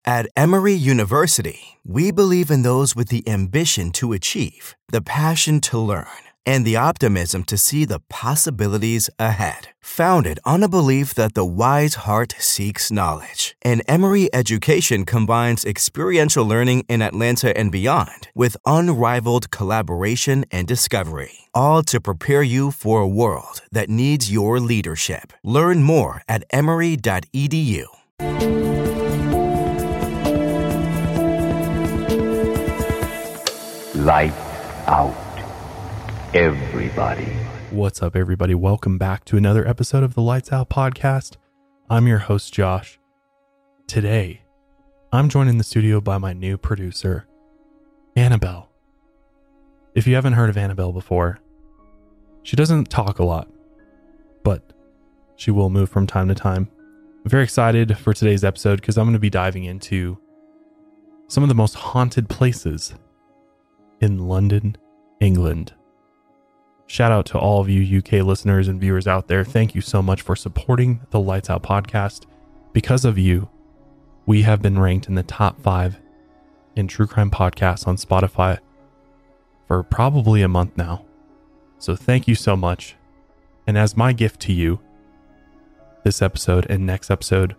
At Emory University, we believe in those with the ambition to achieve, the passion to learn, and the optimism to see the possibilities ahead. Founded on a belief that the wise heart seeks knowledge, and Emory education combines experiential learning in Atlanta and beyond with unrivaled collaboration and discovery, all to prepare you for a world that needs your leadership. Learn more at emory.edu. Light out, everybody. What's up, everybody? Welcome back to another episode of the Lights Out Podcast. I'm your host, Josh. Today, I'm joined in the studio by my new producer, Annabelle. If you haven't heard of Annabelle before, she doesn't talk a lot, but she will move from time to time. I'm very excited for today's episode because I'm going to be diving into some of the most haunted places in London, England. Shout out to all of you UK listeners and viewers out there. Thank you so much for supporting the Lights Out Podcast. Because of you, we have been ranked in the top 5 in true crime podcasts on Spotify for probably a month now. So thank you so much. And as my gift to you, this episode and next episode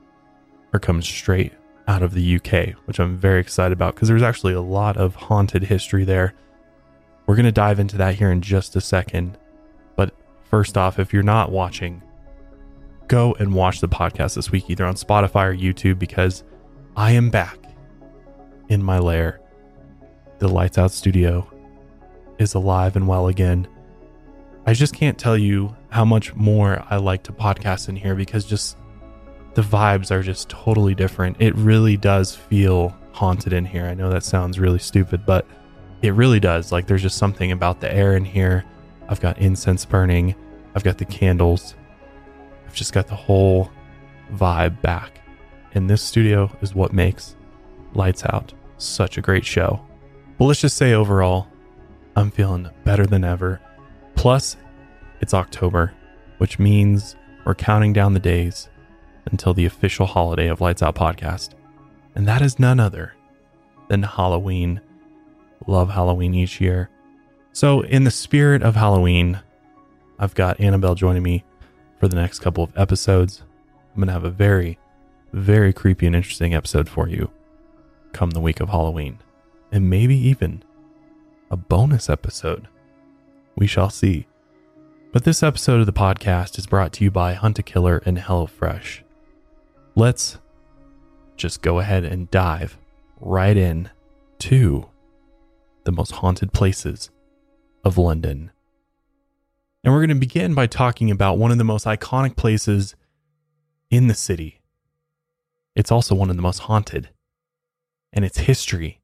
are coming straight out of the UK, which I'm very excited about because there's actually a lot of haunted history there. We're going to dive into that here in just a second. But first off, if you're not watching, go and watch the podcast this week, either on Spotify or YouTube, because I am back in my lair. The Lights Out studio is alive and well again. I just can't tell you how much more I like to podcast in here because just the vibes are just totally different. It really does feel haunted in here. I know that sounds really stupid, but it really does. Like, there's just something about the air in here. I've got incense burning. I've got the candles. I've just got the whole vibe back. And this studio is what makes Lights Out such a great show. But let's just say overall, I'm feeling better than ever. Plus, it's October, which means we're counting down the days until the official holiday of Lights Out Podcast. And that is none other than Halloween. Love Halloween each year. So in the spirit of Halloween, I've got Annabelle joining me for the next couple of episodes. I'm going to have a very, very creepy and interesting episode for you come the week of Halloween. And maybe even a bonus episode. We shall see. But this episode of the podcast is brought to you by Hunt-A-Killer and HelloFresh. Let's just go ahead and dive right in to the most haunted places of London. And we're going to begin by talking about one of the most iconic places in the city. It's also one of the most haunted, and its history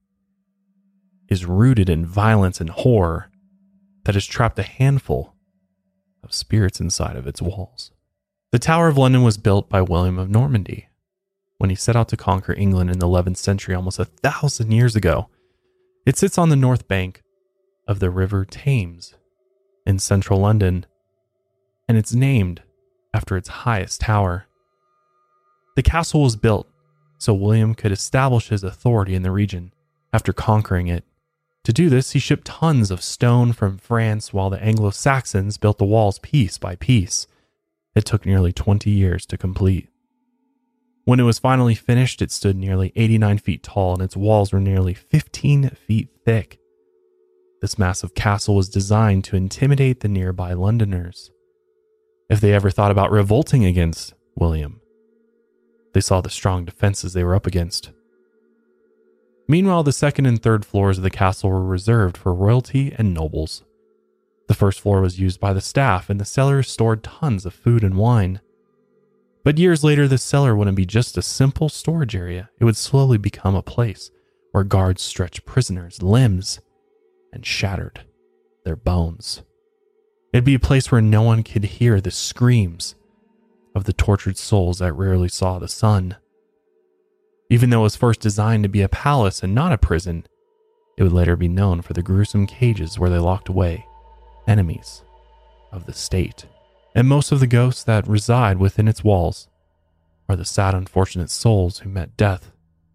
is rooted in violence and horror that has trapped a handful of spirits inside of its walls. The Tower of London was built by William of Normandy when he set out to conquer England in the 11th century, almost 1,000 years ago. It sits on the north bank of the River Thames in central London, and it's named after its highest tower. The castle was built so William could establish his authority in the region after conquering it. To do this, he shipped tons of stone from France while the Anglo-Saxons built the walls piece by piece. It took nearly 20 years to complete. When it was finally finished, it stood nearly 89 feet tall and its walls were nearly 15 feet thick. This massive castle was designed to intimidate the nearby Londoners. If they ever thought about revolting against William, they saw the strong defenses they were up against. Meanwhile, the second and third floors of the castle were reserved for royalty and nobles. The first floor was used by the staff, and the cellars stored tons of food and wine. But years later, the cellar wouldn't be just a simple storage area. It would slowly become a place where guards stretched prisoners' limbs and shattered their bones. It'd be a place where no one could hear the screams of the tortured souls that rarely saw the sun. Even though it was first designed to be a palace and not a prison, it would later be known for the gruesome cages where they locked away enemies of the state. And most of the ghosts that reside within its walls are the sad, unfortunate souls who met death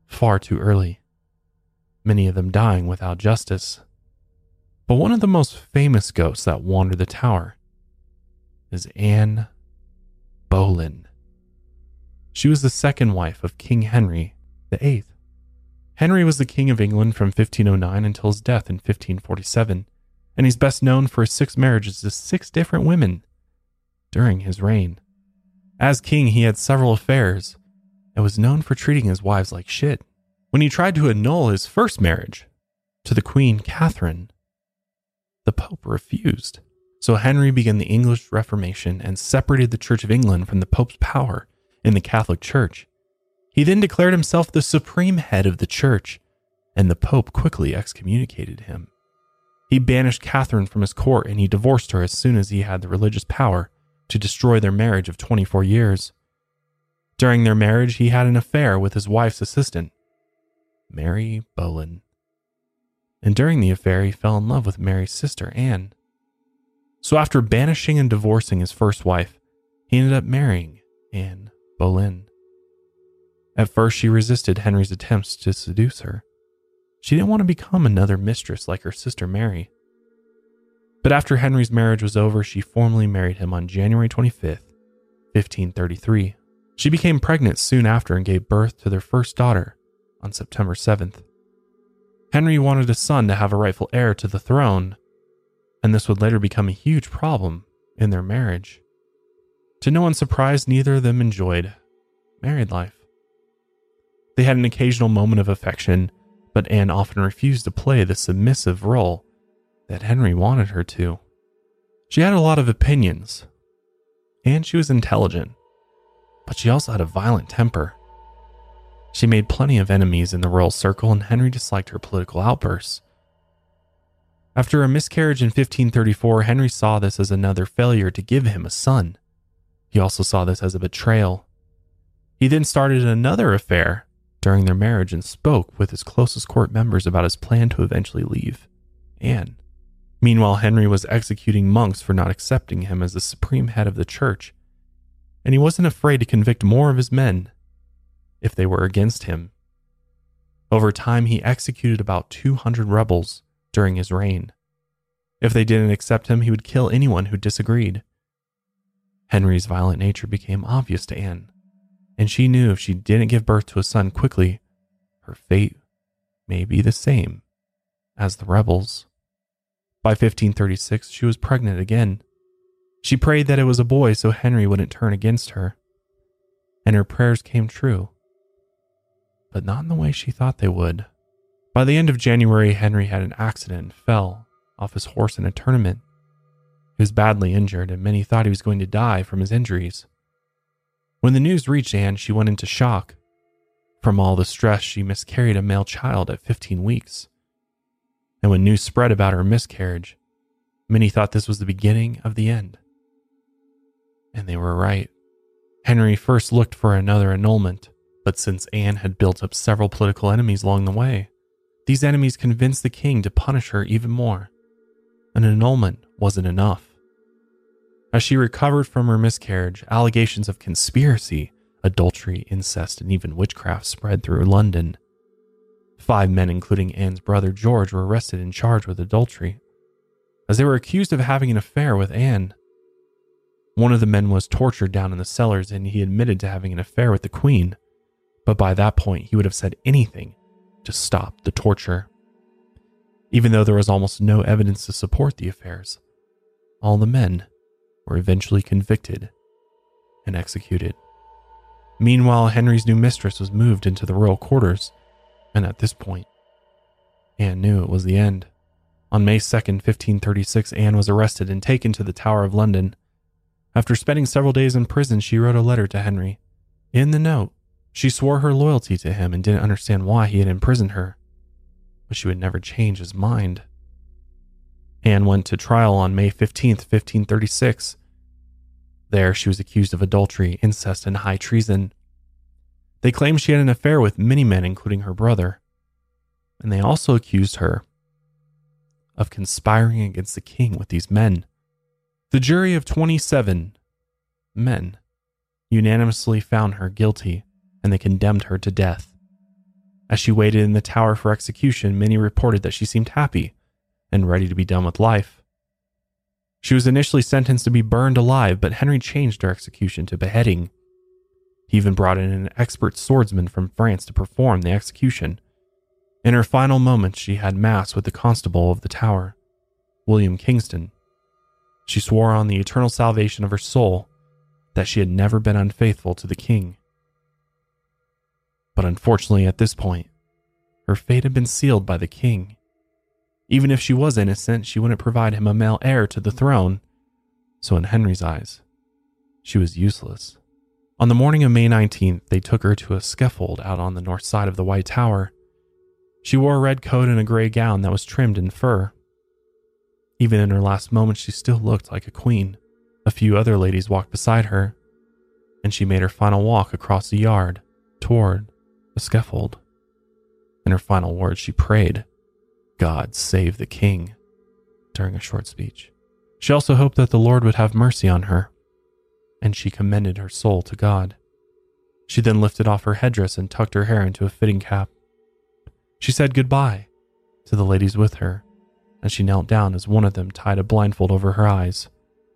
far too early, many of them dying without justice. But one of the most famous ghosts that wander the tower is Anne Boleyn. She was the second wife of King Henry VIII. Henry was the King of England from 1509 until his death in 1547, and he's best known for his 6 marriages to 6 different women during his reign. As king, he had several affairs and was known for treating his wives like shit. When he tried to annul his first marriage to the Queen Catherine, the Pope refused. So Henry began the English Reformation and separated the Church of England from the Pope's power in the Catholic Church. He then declared himself the supreme head of the Church, and the Pope quickly excommunicated him. He banished Catherine from his court, and he divorced her as soon as he had the religious power to destroy their marriage of 24 years. During their marriage, he had an affair with his wife's assistant, Mary Boleyn. And during the affair, he fell in love with Mary's sister, Anne. So after banishing and divorcing his first wife, he ended up marrying Anne Boleyn. At first, she resisted Henry's attempts to seduce her. She didn't want to become another mistress like her sister Mary. But after Henry's marriage was over, she formally married him on January 25th, 1533. She became pregnant soon after and gave birth to their first daughter on September 7th. Henry wanted a son to have a rightful heir to the throne, and this would later become a huge problem in their marriage. To no one's surprise, neither of them enjoyed married life. They had an occasional moment of affection, but Anne often refused to play the submissive role that Henry wanted her to. She had a lot of opinions, and she was intelligent, but she also had a violent temper. She made plenty of enemies in the royal circle, and Henry disliked her political outbursts. After a miscarriage in 1534, Henry saw this as another failure to give him a son. He also saw this as a betrayal. He then started another affair during their marriage and spoke with his closest court members about his plan to eventually leave Anne. Meanwhile, Henry was executing monks for not accepting him as the supreme head of the church, and he wasn't afraid to convict more of his men if they were against him. Over time, he executed about 200 rebels during his reign. If they didn't accept him, he would kill anyone who disagreed. Henry's violent nature became obvious to Anne, and she knew if she didn't give birth to a son quickly, her fate may be the same as the rebels. By 1536, she was pregnant again. She prayed that it was a boy so Henry wouldn't turn against her, and her prayers came true, but not in the way she thought they would. By the end of January, Henry had an accident and fell off his horse in a tournament. He was badly injured, and many thought he was going to die from his injuries. When the news reached Anne, she went into shock. From all the stress, she miscarried a male child at 15 weeks. And when news spread about her miscarriage, many thought this was the beginning of the end. And they were right. Henry first looked for another annulment, but since Anne had built up several political enemies along the way, these enemies convinced the king to punish her even more. An annulment wasn't enough. As she recovered from her miscarriage, allegations of conspiracy, adultery, incest, and even witchcraft spread through London. 5 men, including Anne's brother George, were arrested and charged with adultery, as they were accused of having an affair with Anne. One of the men was tortured down in the cellars, and he admitted to having an affair with the Queen, but by that point he would have said anything to stop the torture. Even though there was almost no evidence to support the affairs, all the men were eventually convicted and executed. Meanwhile, Henry's new mistress was moved into the royal quarters, and at this point, Anne knew it was the end. On May 2nd, 1536, Anne was arrested and taken to the Tower of London. After spending several days in prison, she wrote a letter to Henry. In the note, she swore her loyalty to him and didn't understand why he had imprisoned her, but she would never change his mind. Anne went to trial on May 15th, 1536. There, she was accused of adultery, incest, and high treason. They claimed she had an affair with many men, including her brother, and they also accused her of conspiring against the king with these men. The jury of 27 men unanimously found her guilty, and they condemned her to death. As she waited in the tower for execution, many reported that she seemed happy and ready to be done with life. She was initially sentenced to be burned alive, but Henry changed her execution to beheading. He even brought in an expert swordsman from France to perform the execution. In her final moments, she had mass with the constable of the tower, William Kingston. She swore on the eternal salvation of her soul that she had never been unfaithful to the king. But unfortunately, at this point, her fate had been sealed by the king. Even if she was innocent, she wouldn't provide him a male heir to the throne, so in Henry's eyes, she was useless. On the morning of May 19th, they took her to a scaffold out on the north side of the White Tower. She wore a red coat and a gray gown that was trimmed in fur. Even in her last moments, she still looked like a queen. A few other ladies walked beside her, and she made her final walk across the yard toward the scaffold. In her final words, she prayed, "God save the king," during a short speech. She also hoped that the Lord would have mercy on her, and she commended her soul to God. She then lifted off her headdress and tucked her hair into a fitting cap. She said goodbye to the ladies with her, and she knelt down as one of them tied a blindfold over her eyes.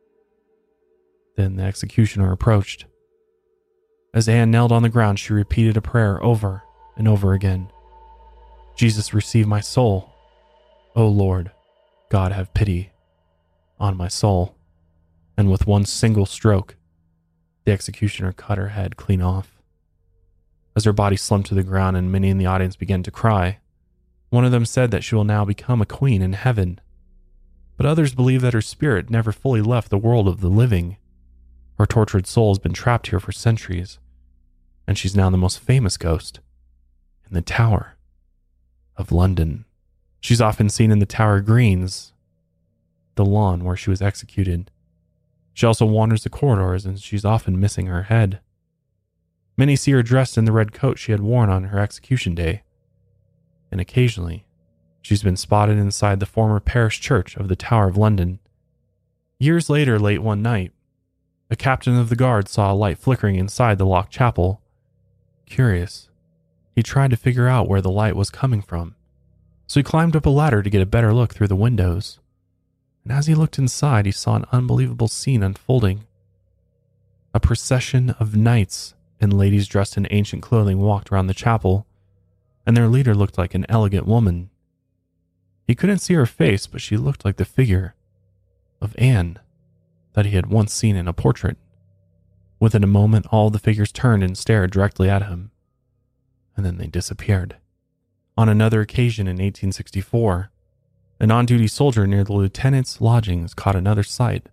Then the executioner approached. As Anne knelt on the ground, she repeated a prayer over and over again. "Jesus, receive my soul. O Lord, God have pity on my soul." And with one single stroke, the executioner cut her head clean off. As her body slumped to the ground and many in the audience began to cry, one of them said that she will now become a queen in heaven. But others believe that her spirit never fully left the world of the living. Her tortured soul has been trapped here for centuries, and she's now the most famous ghost in the Tower of London. She's often seen in the Tower Greens, the lawn where she was executed. She also wanders the corridors, and she's often missing her head. Many see her dressed in the red coat she had worn on her execution day, and occasionally she's been spotted inside the former parish church of the Tower of London. Years later, late one night, a captain of the guard saw a light flickering inside the locked chapel. Curious, he tried to figure out where the light was coming from, so he climbed up a ladder to get a better look through the windows. And as he looked inside, he saw an unbelievable scene unfolding. A procession of knights and ladies dressed in ancient clothing walked around the chapel, and their leader looked like an elegant woman. He couldn't see her face, but she looked like the figure of Anne that he had once seen in a portrait. Within a moment, all the figures turned and stared directly at him, and then they disappeared. On another occasion in 1864, an on-duty soldier near the lieutenant's lodgings caught another sight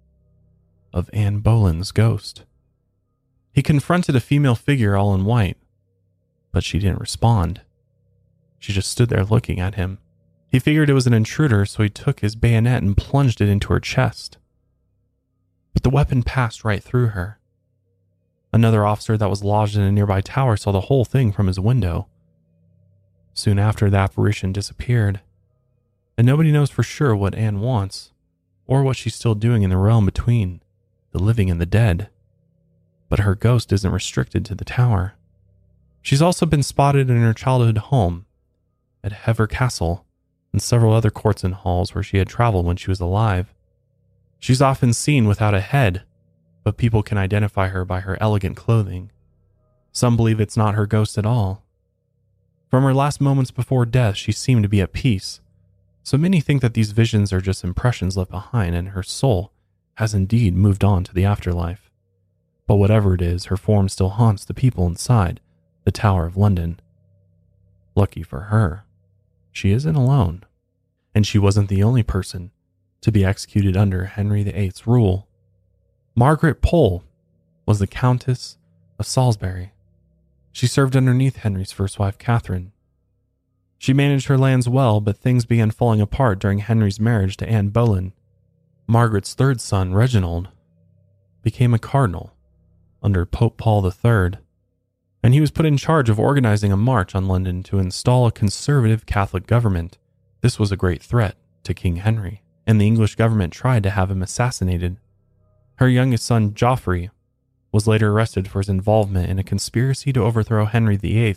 of Anne Boleyn's ghost. He confronted a female figure all in white, but she didn't respond. She just stood there looking at him. He figured it was an intruder, so he took his bayonet and plunged it into her chest. But the weapon passed right through her. Another officer that was lodged in a nearby tower saw the whole thing from his window. Soon after, the apparition disappeared, and nobody knows for sure what Anne wants, or what she's still doing in the realm between the living and the dead. But her ghost isn't restricted to the tower. She's also been spotted in her childhood home at Hever Castle and several other courts and halls where she had traveled when she was alive. She's often seen without a head, but people can identify her by her elegant clothing. Some believe it's not her ghost at all. From her last moments before death, she seemed to be at peace, so many think that these visions are just impressions left behind and her soul has indeed moved on to the afterlife. But whatever it is, her form still haunts the people inside the Tower of London. Lucky for her, she isn't alone, and she wasn't the only person to be executed under Henry VIII's rule. Margaret Pole was the Countess of Salisbury. She served underneath Henry's first wife, Catherine. She managed her lands well, but things began falling apart during Henry's marriage to Anne Boleyn. Margaret's third son, Reginald, became a cardinal under Pope Paul III, and he was put in charge of organizing a march on London to install a conservative Catholic government. This was a great threat to King Henry, and the English government tried to have him assassinated. Her youngest son, Geoffrey, was later arrested for his involvement in a conspiracy to overthrow Henry VIII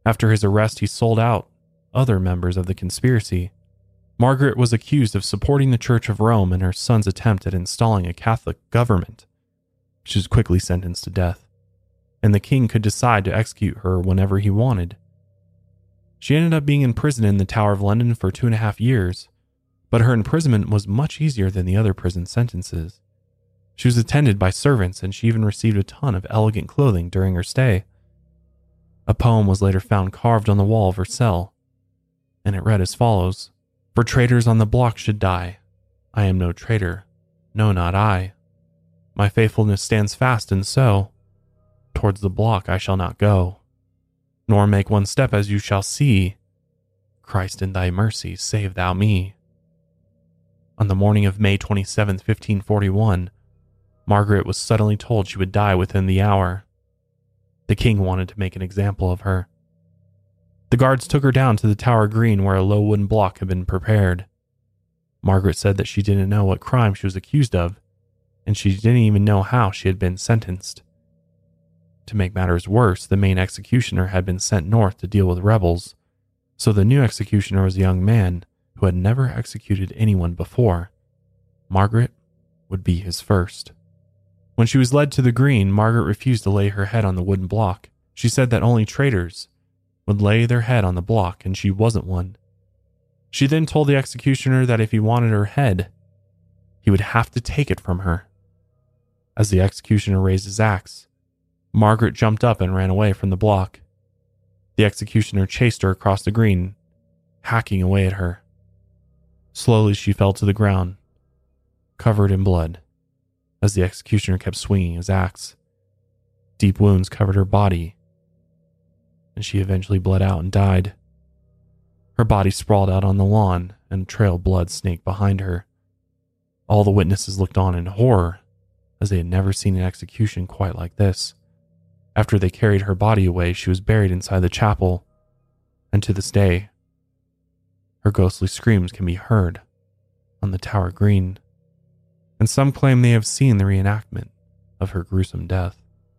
After his arrest, he sold out other members of the conspiracy. Margaret was accused of supporting the Church of Rome in her son's attempt at installing a Catholic government. She was quickly sentenced to death, and the king could decide to execute her whenever he wanted. She ended up being imprisoned in the Tower of London for 2.5 years, but her imprisonment was much easier than the other prison sentences. She was attended by servants, and she even received a ton of elegant clothing during her stay. A poem was later found carved on the wall of her cell, and it read as follows: "For traitors on the block should die. I am no traitor, no, not I. My faithfulness stands fast, and so towards the block I shall not go, nor make one step, as you shall see. Christ, in thy mercy, save thou me." On the morning of May 27, 1541, Margaret was suddenly told she would die within the hour. The king wanted to make an example of her. The guards took her down to the Tower Green, where a low wooden block had been prepared. Margaret said that she didn't know what crime she was accused of, and she didn't even know how she had been sentenced. To make matters worse, the main executioner had been sent north to deal with rebels, so the new executioner was a young man who had never executed anyone before. Margaret would be his first. When she was led to the green, Margaret refused to lay her head on the wooden block. She said that only traitors would lay their head on the block, and she wasn't one. She then told the executioner that if he wanted her head, he would have to take it from her. As the executioner raised his axe, Margaret jumped up and ran away from the block. The executioner chased her across the green, hacking away at her. Slowly she fell to the ground, covered in blood, as the executioner kept swinging his axe. Deep wounds covered her body, and she eventually bled out and died. Her body sprawled out on the lawn, and a trail of blood snaked behind her. All the witnesses looked on in horror, as they had never seen an execution quite like this. After they carried her body away, she was buried inside the chapel, and to this day, her ghostly screams can be heard on the Tower Green, and some claim they have seen the reenactment of her gruesome death.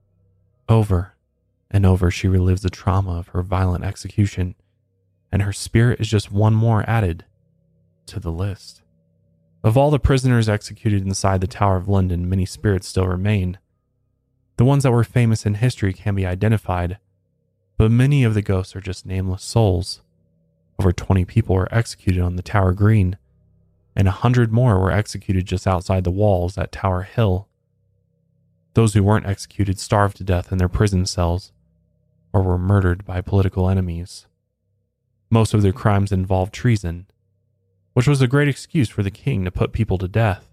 Over and over she relives the trauma of her violent execution, and her spirit is just one more added to the list. Of all the prisoners executed inside the Tower of London, many spirits still remain. The ones that were famous in history can be identified, but many of the ghosts are just nameless souls. Over 20 people were executed on the Tower Green, and 100 more were executed just outside the walls at Tower Hill. Those who weren't executed starved to death in their prison cells, or were murdered by political enemies. Most of their crimes involved treason, which was a great excuse for the king to put people to death.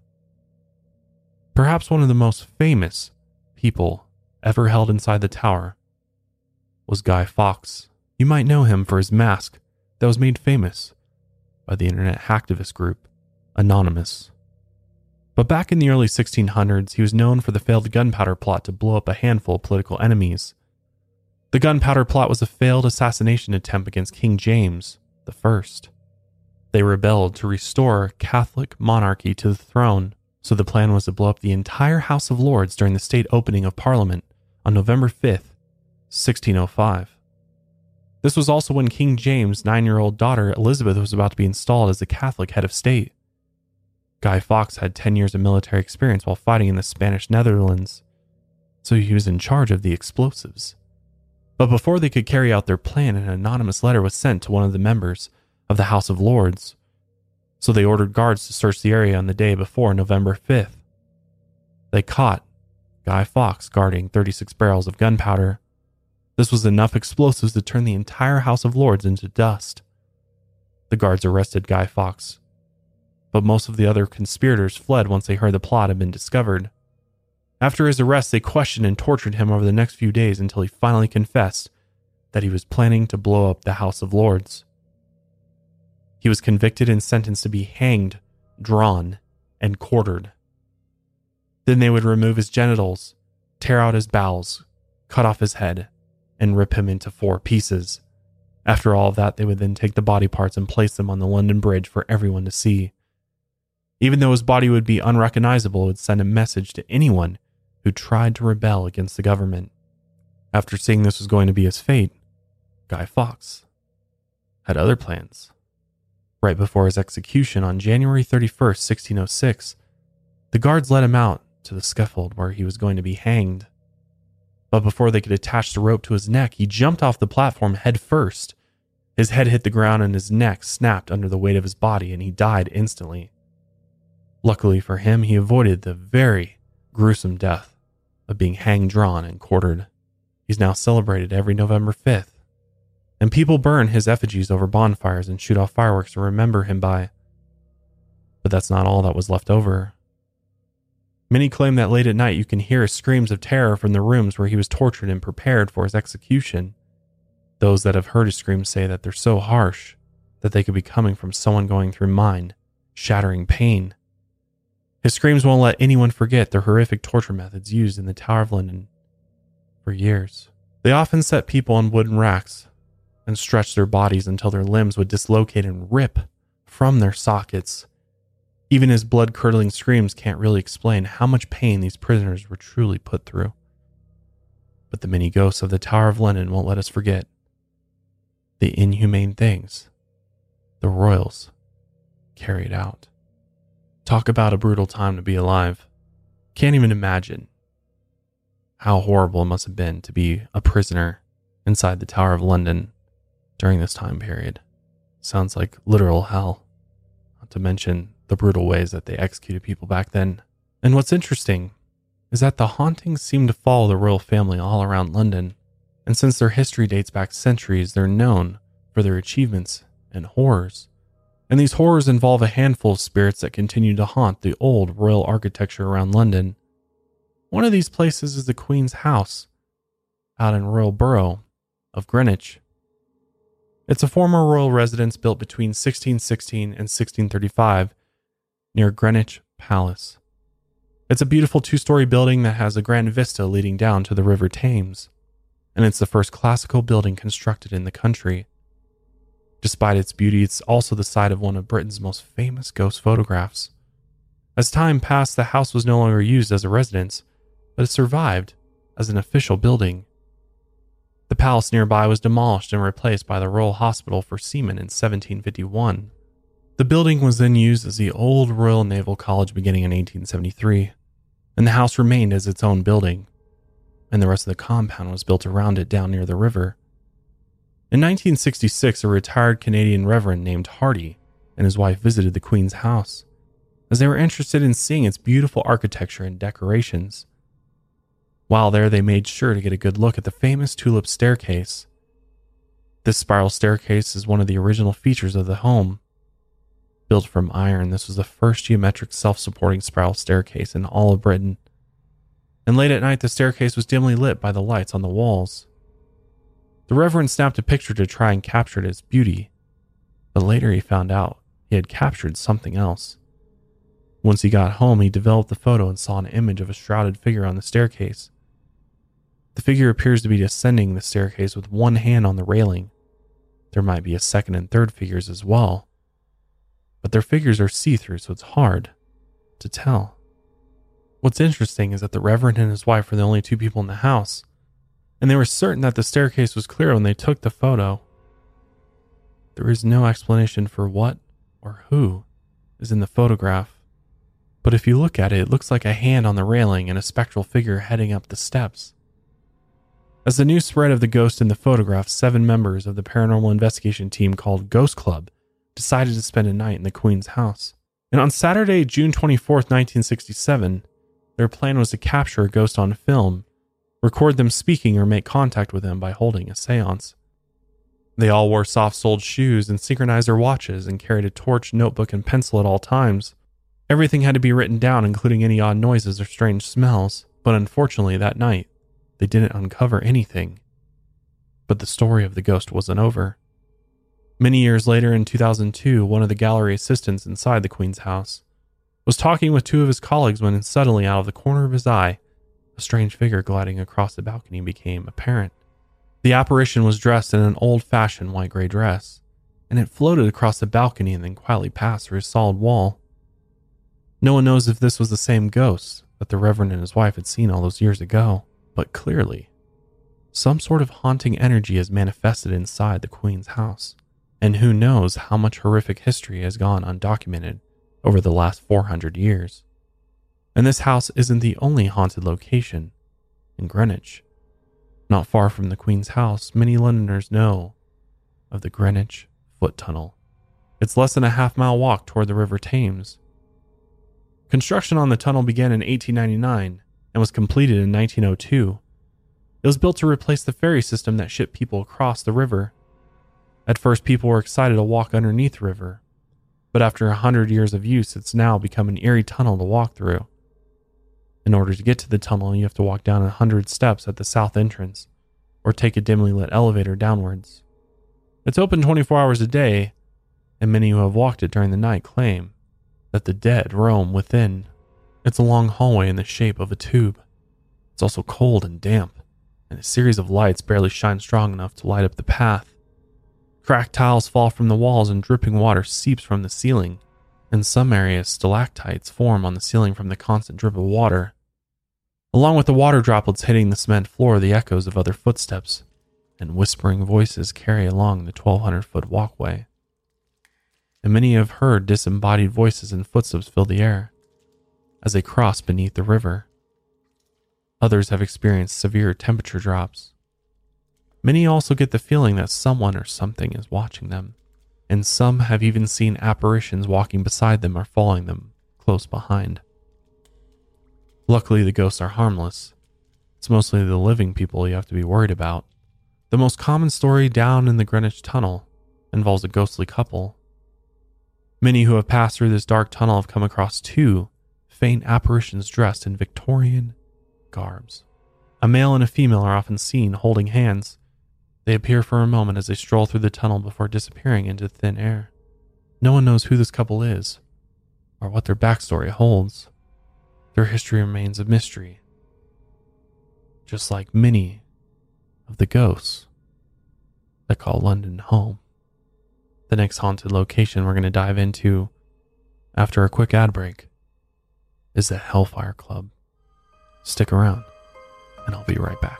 Perhaps one of the most famous people ever held inside the tower was Guy Fawkes. You might know him for his mask that was made famous by the internet hacktivist group Anonymous. But back in the early 1600s, he was known for the failed gunpowder plot to blow up a handful of political enemies. The gunpowder plot was a failed assassination attempt against King James I. They rebelled to restore Catholic monarchy to the throne, so the plan was to blow up the entire House of Lords during the state opening of Parliament on November 5th, 1605. This was also when King James' 9-year-old daughter Elizabeth was about to be installed as the Catholic head of state. Guy Fawkes had 10 years of military experience while fighting in the Spanish Netherlands, so he was in charge of the explosives. But before they could carry out their plan, an anonymous letter was sent to one of the members of the House of Lords, so they ordered guards to search the area on the day before November 5th. They caught Guy Fawkes guarding 36 barrels of gunpowder. This was enough explosives to turn the entire House of Lords into dust. The guards arrested Guy Fawkes, but most of the other conspirators fled once they heard the plot had been discovered. After his arrest, they questioned and tortured him over the next few days until he finally confessed that he was planning to blow up the House of Lords. He was convicted and sentenced to be hanged, drawn, and quartered. Then they would remove his genitals, tear out his bowels, cut off his head, and rip him into 4 pieces. After all of that, they would then take the body parts and place them on the London Bridge for everyone to see. Even though his body would be unrecognizable, it would send a message to anyone who tried to rebel against the government. After seeing this was going to be his fate, Guy Fawkes had other plans. Right before his execution on January 31st, 1606, the guards led him out to the scaffold where he was going to be hanged. But before they could attach the rope to his neck, he jumped off the platform head first. His head hit the ground and his neck snapped under the weight of his body, and he died instantly. Luckily for him, he avoided the very gruesome death of being hanged, drawn, and quartered. He's now celebrated every November 5th, and people burn his effigies over bonfires and shoot off fireworks to remember him by. But that's not all that was left over. Many claim that late at night you can hear screams of terror from the rooms where he was tortured and prepared for his execution. Those that have heard his screams say that they're so harsh that they could be coming from someone going through mind-shattering pain. His screams won't let anyone forget the horrific torture methods used in the Tower of London for years. They often set people on wooden racks and stretch their bodies until their limbs would dislocate and rip from their sockets. Even his blood-curdling screams can't really explain how much pain these prisoners were truly put through. But the many ghosts of the Tower of London won't let us forget the inhumane things the royals carried out. Talk about a brutal time to be alive. Can't even imagine how horrible it must have been to be a prisoner inside the Tower of London during this time period. Sounds like literal hell, not to mention the brutal ways that they executed people back then. And what's interesting is that the hauntings seem to follow the royal family all around London, and since their history dates back centuries, they're known for their achievements and horrors. And these horrors involve a handful of spirits that continue to haunt the old royal architecture around London. One of these places is the Queen's House, out in Royal Borough of Greenwich. It's a former royal residence built between 1616 and 1635 near Greenwich Palace. It's a beautiful two-story building that has a grand vista leading down to the River Thames, and it's the first classical building constructed in the country. Despite its beauty, it's also the site of one of Britain's most famous ghost photographs. As time passed, the house was no longer used as a residence, but it survived as an official building. The palace nearby was demolished and replaced by the Royal Hospital for Seamen in 1751. The building was then used as the Old Royal Naval College beginning in 1873, and the house remained as its own building, and the rest of the compound was built around it down near the river. In 1966, a retired Canadian reverend named Hardy and his wife visited the Queen's house, as they were interested in seeing its beautiful architecture and decorations. While there, they made sure to get a good look at the famous tulip staircase. This spiral staircase is one of the original features of the home. Built from iron, this was the first geometric self-supporting spiral staircase in all of Britain. And late at night, the staircase was dimly lit by the lights on the walls. The Reverend snapped a picture to try and capture its beauty, but later he found out he had captured something else. Once he got home, he developed the photo and saw an image of a shrouded figure on the staircase. The figure appears to be descending the staircase with one hand on the railing. There might be a second and third figures as well, but their figures are see-through, so it's hard to tell. What's interesting is that the Reverend and his wife were the only two people in the house, and they were certain that the staircase was clear when they took the photo. There is no explanation for what or who is in the photograph, but if you look at it, it looks like a hand on the railing and a spectral figure heading up the steps. As the news spread of the ghost in the photograph, 7 members of the paranormal investigation team called Ghost Club decided to spend a night in the Queen's house. And on Saturday, June 24th, 1967, their plan was to capture a ghost on film, record them speaking or make contact with them by holding a seance. They all wore soft-soled shoes and synchronized their watches and carried a torch, notebook, and pencil at all times. Everything had to be written down, including any odd noises or strange smells, but unfortunately that night, they didn't uncover anything. But the story of the ghost wasn't over. Many years later, in 2002, one of the gallery assistants inside the Queen's house was talking with 2 of his colleagues when suddenly, out of the corner of his eye, a strange figure gliding across the balcony became apparent. The apparition was dressed in an old-fashioned white-gray dress, and it floated across the balcony and then quietly passed through a solid wall. No one knows if this was the same ghost that the Reverend and his wife had seen all those years ago, but clearly, Some sort of haunting energy is manifested inside the Queen's house, and who knows how much horrific history has gone undocumented over the last 400 years. And this house isn't the only haunted location in Greenwich. Not far from the Queen's house, many Londoners know of the Greenwich Foot Tunnel. It's less than a half-mile walk toward the River Thames. Construction on the tunnel began in 1899 and was completed in 1902. It was built to replace the ferry system that shipped people across the river. At first, people were excited to walk underneath the river, but after 100 years of use, it's now become an eerie tunnel to walk through. In order to get to the tunnel, you have to walk down 100 steps at the south entrance, or take a dimly lit elevator downwards. It's open 24 hours a day, and many who have walked it during the night claim that the dead roam within. It's a long hallway in the shape of a tube. It's also cold and damp, and a series of lights barely shine strong enough to light up the path. Cracked tiles fall from the walls and dripping water seeps from the ceiling. In some areas, stalactites form on the ceiling from the constant drip of water. Along with the water droplets hitting the cement floor, the echoes of other footsteps and whispering voices carry along the 1,200-foot walkway. And many have heard disembodied voices and footsteps fill the air as they cross beneath the river. Others have experienced severe temperature drops. Many also get the feeling that someone or something is watching them, and some have even seen apparitions walking beside them or following them close behind. Luckily, the ghosts are harmless. It's mostly the living people you have to be worried about. The most common story down in the Greenwich Tunnel involves a ghostly couple. Many who have passed through this dark tunnel have come across two faint apparitions dressed in Victorian garbs. A male and a female are often seen holding hands. They appear for a moment as they stroll through the tunnel before disappearing into thin air. No one knows who this couple is or what their backstory holds. Their history remains a mystery, just like many of the ghosts that call London home. The next haunted location we're going to dive into after a quick ad break is the Hellfire Club. Stick around, and I'll be right back.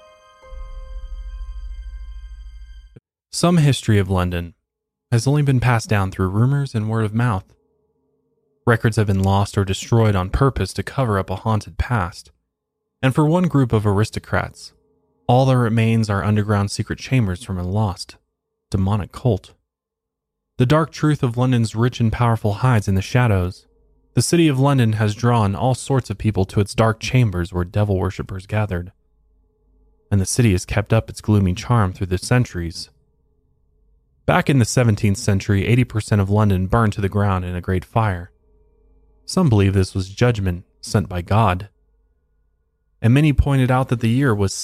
Some history of London has only been passed down through rumors and word of mouth. Records have been lost or destroyed on purpose to cover up a haunted past. And for one group of aristocrats, all that remains are underground secret chambers from a lost, demonic cult. The dark truth of London's rich and powerful hides in the shadows. The city of London has drawn all sorts of people to its dark chambers where devil worshippers gathered. And the city has kept up its gloomy charm through the centuries. Back in the 17th century, 80% of London burned to the ground in a great fire. Some believe this was judgment sent by God. And many pointed out that the year was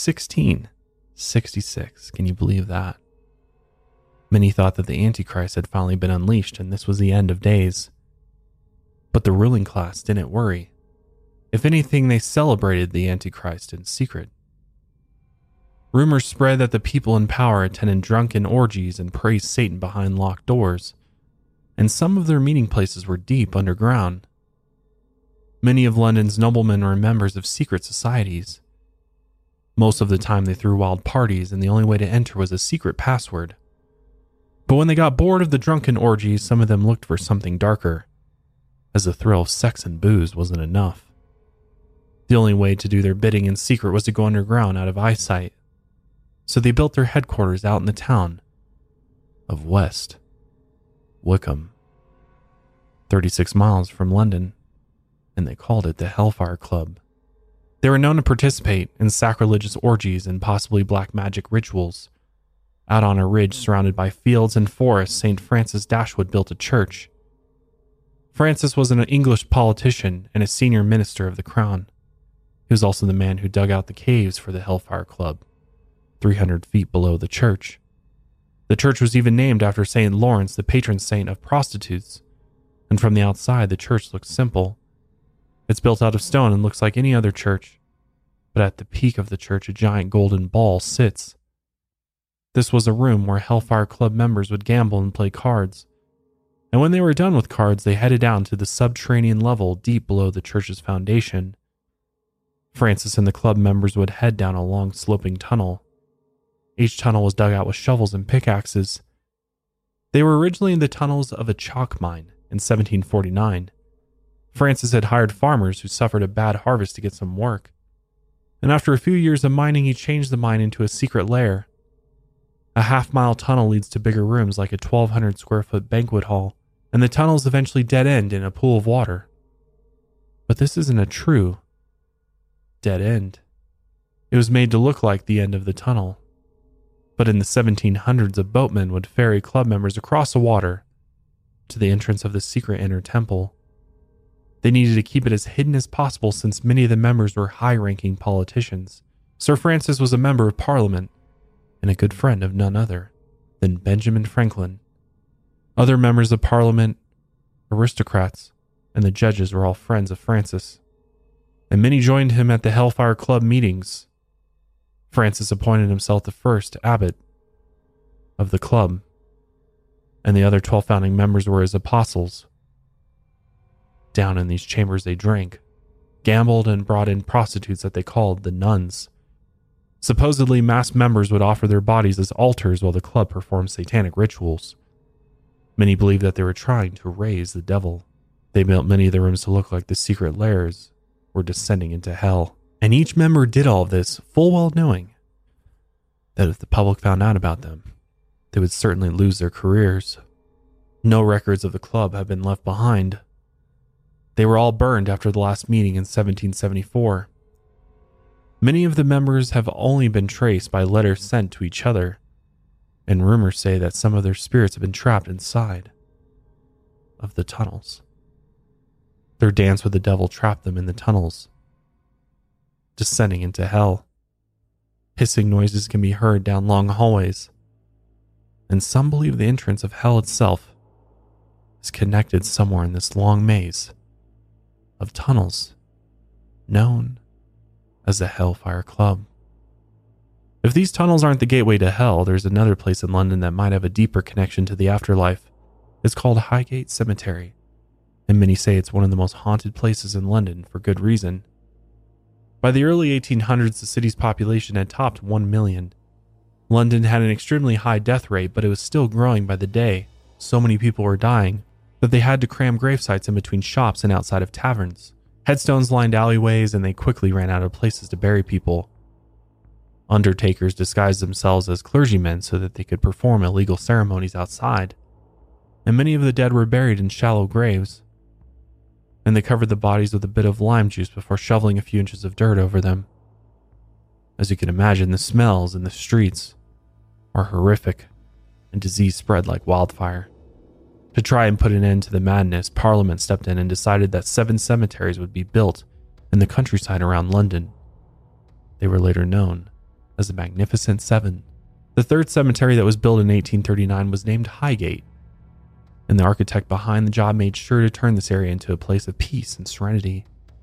1666. Can you believe that? Many thought that the Antichrist had finally been unleashed and this was the end of days. But the ruling class didn't worry. If anything, they celebrated the Antichrist in secret. Rumors spread that the people in power attended drunken orgies and praised Satan behind locked doors, and some of their meeting places were deep underground. Many of London's noblemen were members of secret societies. Most of the time they threw wild parties, and the only way to enter was a secret password. But when they got bored of the drunken orgies, some of them looked for something darker, as the thrill of sex and booze wasn't enough. The only way to do their bidding in secret was to go underground out of eyesight. So they built their headquarters out in the town of West Wickham, 36 miles from London, and they called it the Hellfire Club. They were known to participate in sacrilegious orgies and possibly black magic rituals. Out on a ridge surrounded by fields and forests, St. Francis Dashwood built a church. Francis was an English politician and a senior minister of the crown. He was also the man who dug out the caves for the Hellfire Club, 300 feet below the church. The church was even named after St. Lawrence, the patron saint of prostitutes, and from the outside the church looks simple. It's built out of stone and looks like any other church, but at the peak of the church a giant golden ball sits. This was a room where Hellfire Club members would gamble and play cards, and when they were done with cards they headed down to the subterranean level deep below the church's foundation. Francis and the club members would head down a long sloping tunnel Each tunnel was dug out with shovels and pickaxes. They were originally the tunnels of a chalk mine in 1749. Francis had hired farmers who suffered a bad harvest to get some work. And after a few years of mining, he changed the mine into a secret lair. A half-mile tunnel leads to bigger rooms like a 1,200-square-foot banquet hall, and the tunnels eventually dead-end in a pool of water. But this isn't a true dead end. It was made to look like the end of the tunnel. But in the 1700s, a boatman would ferry club members across the water to the entrance of the secret inner temple. They needed to keep it as hidden as possible since many of the members were high-ranking politicians. Sir Francis was a member of Parliament and a good friend of none other than Benjamin Franklin. Other members of Parliament, aristocrats, and the judges were all friends of Francis, and many joined him at the Hellfire Club meetings. Francis appointed himself the first abbot of the club, and the other 12 founding members were his apostles. Down in these chambers they drank, gambled, and brought in prostitutes that they called the nuns. Supposedly, masked members would offer their bodies as altars while the club performed satanic rituals. Many believed that they were trying to raise the devil. They built many of the rooms to look like the secret lairs were descending into hell. And each member did all of this full well knowing that if the public found out about them, they would certainly lose their careers. No records of the club have been left behind. They were all burned after the last meeting in 1774. Many of the members have only been traced by letters sent to each other, and rumors say that some of their spirits have been trapped inside of the tunnels. Their dance with the devil trapped them in the tunnels, descending into hell. Hissing noises can be heard down long hallways, and some believe the entrance of hell itself is connected somewhere in this long maze of tunnels known as the Hellfire Club. If these tunnels aren't the gateway to hell, there's another place in London that might have a deeper connection to the afterlife. It's called Highgate Cemetery, and many say it's one of the most haunted places in London for good reason. By the early 1800s, the city's population had topped 1 million. London had an extremely high death rate, but it was still growing by the day. So many people were dying that they had to cram gravesites in between shops and outside of taverns. Headstones lined alleyways, and they quickly ran out of places to bury people. Undertakers disguised themselves as clergymen so that they could perform illegal ceremonies outside, and many of the dead were buried in shallow graves, and they covered the bodies with a bit of lime juice before shoveling a few inches of dirt over them. As you can imagine, the smells in the streets are horrific, and disease spread like wildfire. To try and put an end to the madness, Parliament stepped in and decided that 7 cemeteries would be built in the countryside around London. They were later known as the Magnificent Seven. The third cemetery that was built in 1839 was named Highgate, and the architect behind the job made sure to turn this area into a place of peace and serenity.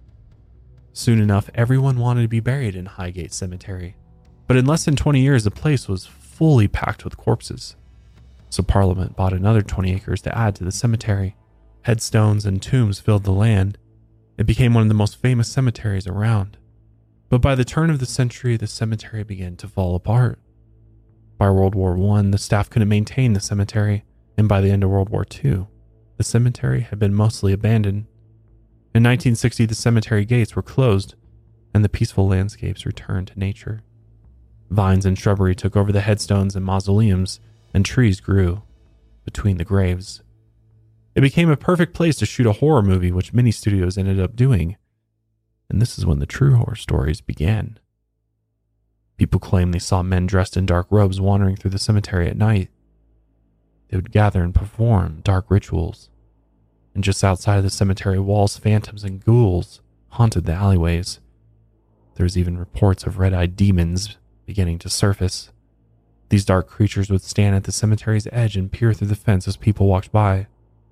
Soon enough, everyone wanted to be buried in Highgate Cemetery, but in less than 20 years, the place was fully packed with corpses. So Parliament bought another 20 acres to add to the cemetery. Headstones and tombs filled the land. It became one of the most famous cemeteries around. But by the turn of the century, the cemetery began to fall apart. By World War I, the staff couldn't maintain the cemetery, and by the end of World War II, the cemetery had been mostly abandoned. In 1960, the cemetery gates were closed, and the peaceful landscapes returned to nature. Vines and shrubbery took over the headstones and mausoleums, and trees grew between the graves. It became a perfect place to shoot a horror movie, which many studios ended up doing. And this is when the true horror stories began. People claim they saw men dressed in dark robes wandering through the cemetery at night. They would gather and perform dark rituals. And just outside of the cemetery walls, phantoms and ghouls haunted the alleyways. There's even reports of red-eyed demons beginning to surface. These dark creatures would stand at the cemetery's edge and peer through the fence as people walked by.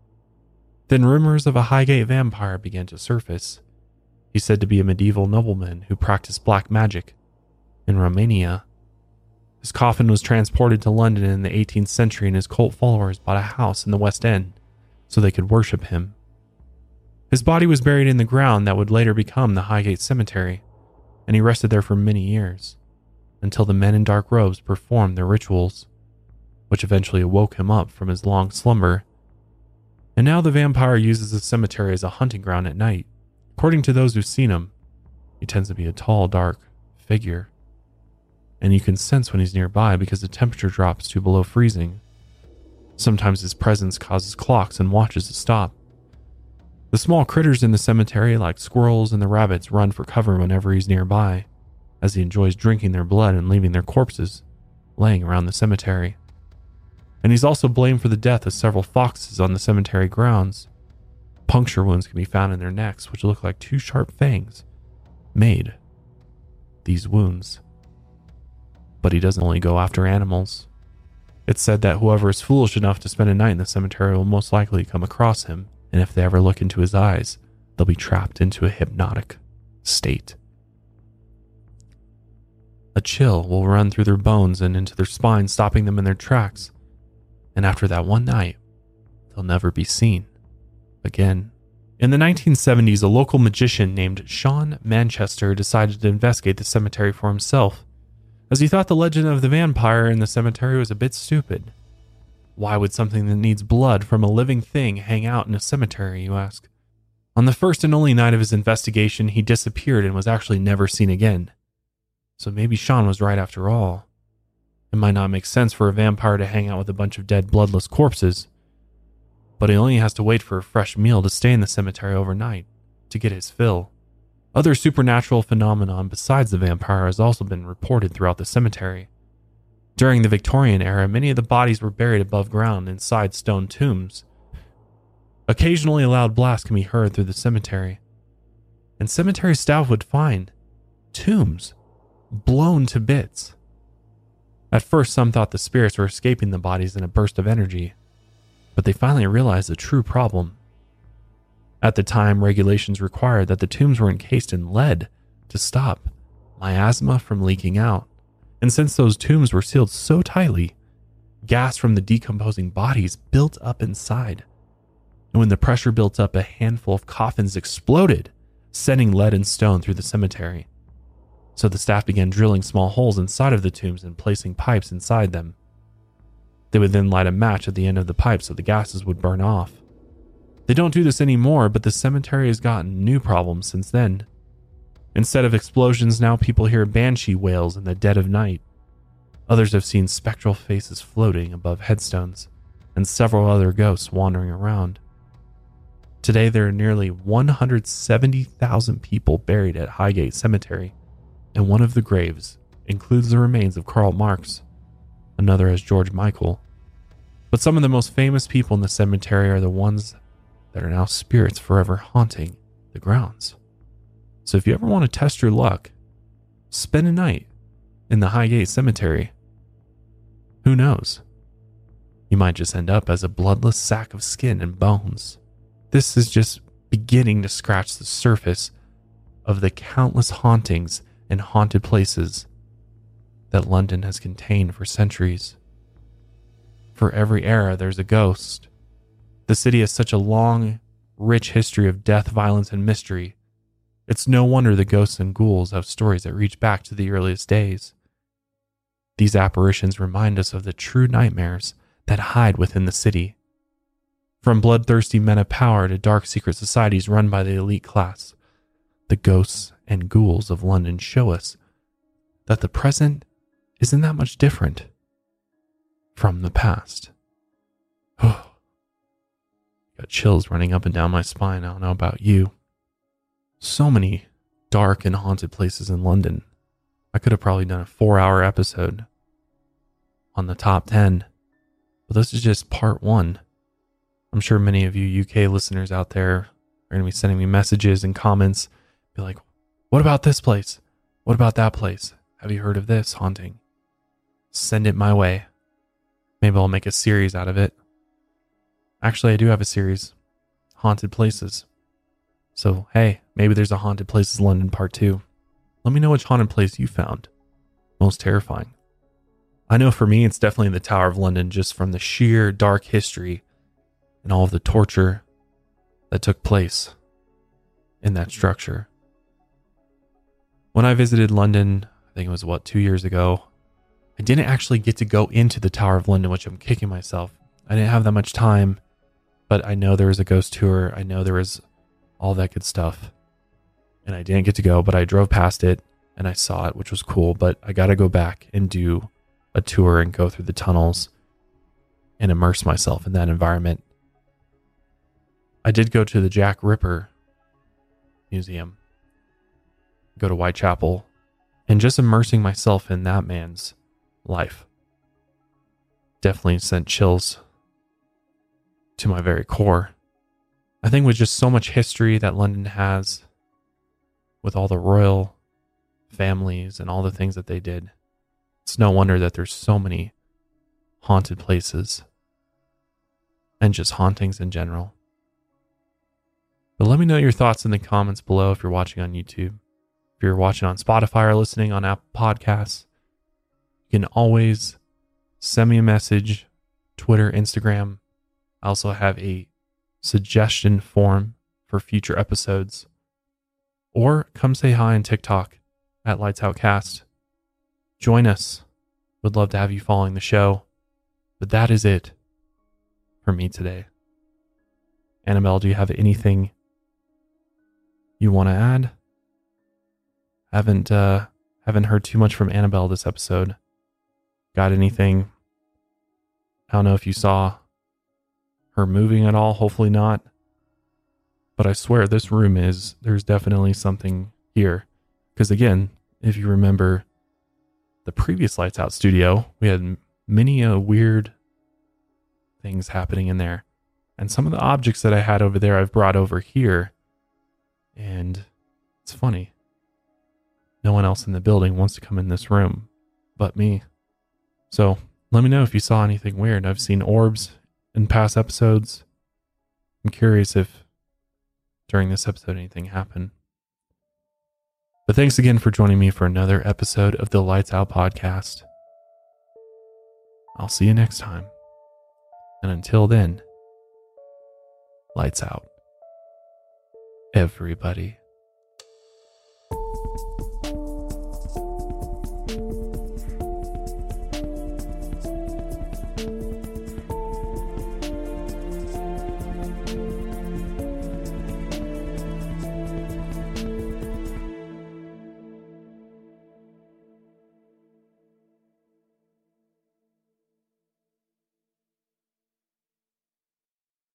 Then rumors of a Highgate vampire began to surface. He's said to be a medieval nobleman who practiced black magic in Romania. His coffin was transported to London in the 18th century, and his cult followers bought a house in the West End so they could worship him. His body was buried in the ground that would later become the Highgate Cemetery, and he rested there for many years until the men in dark robes performed their rituals, which eventually awoke him up from his long slumber. And now the vampire uses the cemetery as a hunting ground at night. According to those who've seen him, he tends to be a tall, dark figure, and you can sense when he's nearby because the temperature drops to below freezing. Sometimes his presence causes clocks and watches to stop. The small critters in the cemetery, like squirrels and the rabbits, run for cover whenever he's nearby, as he enjoys drinking their blood and leaving their corpses laying around the cemetery. And he's also blamed for the death of several foxes on the cemetery grounds. Puncture wounds can be found in their necks, which look like two sharp fangs made these wounds. But he doesn't only go after animals. It's said that whoever is foolish enough to spend a night in the cemetery will most likely come across him, and if they ever look into his eyes, they'll be trapped into a hypnotic state. A chill will run through their bones and into their spines, stopping them in their tracks. And after that one night, they'll never be seen again. In the 1970s, a local magician named Sean Manchester decided to investigate the cemetery for himself, as he thought the legend of the vampire in the cemetery was a bit stupid. Why would something that needs blood from a living thing hang out in a cemetery, you ask? On the first and only night of his investigation, he disappeared and was actually never seen again. So maybe Sean was right after all. It might not make sense for a vampire to hang out with a bunch of dead, bloodless corpses, but he only has to wait for a fresh meal to stay in the cemetery overnight to get his fill. Other supernatural phenomenon besides the vampire has also been reported throughout the cemetery. During the Victorian era, many of the bodies were buried above ground inside stone tombs. Occasionally, a loud blast can be heard through the cemetery, and cemetery staff would find tombs blown to bits. At first, some thought the spirits were escaping the bodies in a burst of energy, but they finally realized the true problem. At the time, regulations required that the tombs were encased in lead to stop miasma from leaking out. And since those tombs were sealed so tightly, gas from the decomposing bodies built up inside. And when the pressure built up, a handful of coffins exploded, sending lead and stone through the cemetery. So the staff began drilling small holes inside of the tombs and placing pipes inside them. They would then light a match at the end of the pipe so the gases would burn off. They don't do this anymore, but the cemetery has gotten new problems since then. Instead of explosions, now people hear banshee wails in the dead of night. Others have seen spectral faces floating above headstones, and several other ghosts wandering around. Today, there are nearly 170,000 people buried at Highgate Cemetery, and one of the graves includes the remains of Karl Marx. Another has George Michael. But some of the most famous people in the cemetery are the ones that are now spirits forever haunting the grounds. So if you ever want to test your luck, spend a night in the Highgate Cemetery. Who knows? You might just end up as a bloodless sack of skin and bones. This is just beginning to scratch the surface of the countless hauntings and haunted places that London has contained for centuries. For every era, there's a ghost. The city has such a long, rich history of death, violence, and mystery. It's no wonder the ghosts and ghouls have stories that reach back to the earliest days. These apparitions remind us of the true nightmares that hide within the city. From bloodthirsty men of power to dark secret societies run by the elite class, the ghosts and ghouls of London show us that the present isn't that much different from the past. Got chills running up and down my spine. I don't know about you. So many dark and haunted places in London. I could have probably done a 4-hour episode on the top 10, but this is just part 1. I'm sure many of you UK listeners out there are going to be sending me messages and comments, be like, what about this place? What about that place? Have you heard of this haunting? Send it my way. Maybe I'll make a series out of it. Actually, I do have a series, Haunted Places. So, hey, maybe there's a Haunted Places London part 2. Let me know which haunted place you found most terrifying. I know for me, it's definitely the Tower of London, just from the sheer dark history and all of the torture that took place in that structure. When I visited London, think it was 2 years ago. I didn't actually get to go into the Tower of London, which I'm kicking myself. I didn't have that much time, but I know there was a ghost tour. I know there was all that good stuff. And I didn't get to go, but I drove past it and I saw it, which was cool. But I got to go back and do a tour and go through the tunnels and immerse myself in that environment. I did go to the Jack Ripper Museum, go to Whitechapel, and just immersing myself in that man's life definitely sent chills to my very core. I think with just so much history that London has, with all the royal families and all the things that they did, it's no wonder that there's so many haunted places and just hauntings in general. But let me know your thoughts in the comments below if you're watching on YouTube. If you're watching on Spotify or listening on Apple Podcasts, you can always send me a message, Twitter, Instagram. I also have a suggestion form for future episodes. Or come say hi on TikTok at Lights Out Cast. Join us. Would love to have you following the show. But that is it for me today. Annabelle, do you have anything you want to add? Haven't heard too much from Annabelle this episode. Got anything? I don't know if you saw her moving at all. Hopefully not. But I swear this room there's definitely something here. Because again, if you remember the previous Lights Out studio, we had many weird things happening in there. And some of the objects that I had over there, I've brought over here. And it's funny. No one else in the building wants to come in this room but me. So let me know if you saw anything weird. I've seen orbs in past episodes. I'm curious if during this episode anything happened. But thanks again for joining me for another episode of the Lights Out Podcast. I'll see you next time. And until then, lights out, everybody.